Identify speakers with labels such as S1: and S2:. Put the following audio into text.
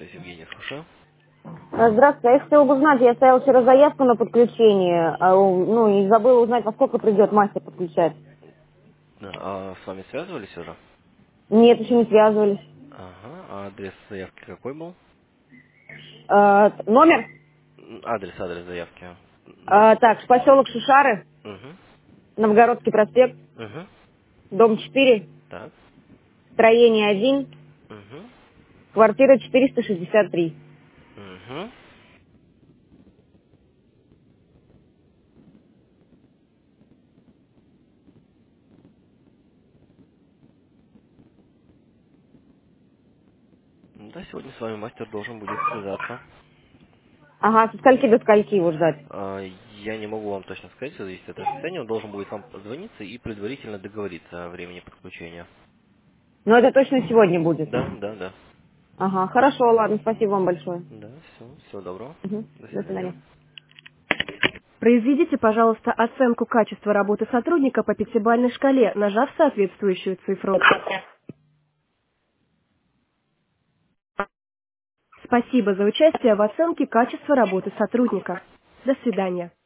S1: связь Евгений, слушаю.
S2: Здравствуйте, я хотела бы узнать, я оставила вчера заявку на подключение, и забыла узнать, во сколько придет мастер подключать.
S1: Да, а с вами связывались уже?
S2: Нет, еще не связывались.
S1: Ага, а адрес заявки какой был?
S2: Номер?
S1: Адрес заявки. На...
S2: Так, поселок Шишары,
S1: Угу,
S2: Новгородский проспект,
S1: угу,
S2: дом 4,
S1: так,
S2: строение 1,
S1: угу,
S2: квартира 463.
S1: угу. Да, сегодня с вами мастер должен будет связаться.
S2: Ага, со скольки до скольки его ждать?
S1: Я не могу вам точно сказать, все зависит от расписания. Он должен будет вам позвониться и предварительно договориться о времени подключения.
S2: Но это точно сегодня будет.
S1: Да, да, да.
S2: Ага, хорошо, ладно, спасибо вам большое.
S1: Да, все, всего доброго.
S2: Угу.
S1: До
S2: До
S1: свидания.
S2: свидания.
S3: Произведите, пожалуйста, оценку качества работы сотрудника по пятибалльной шкале, нажав соответствующую цифру. Спасибо за участие в оценке качества работы сотрудника. До свидания.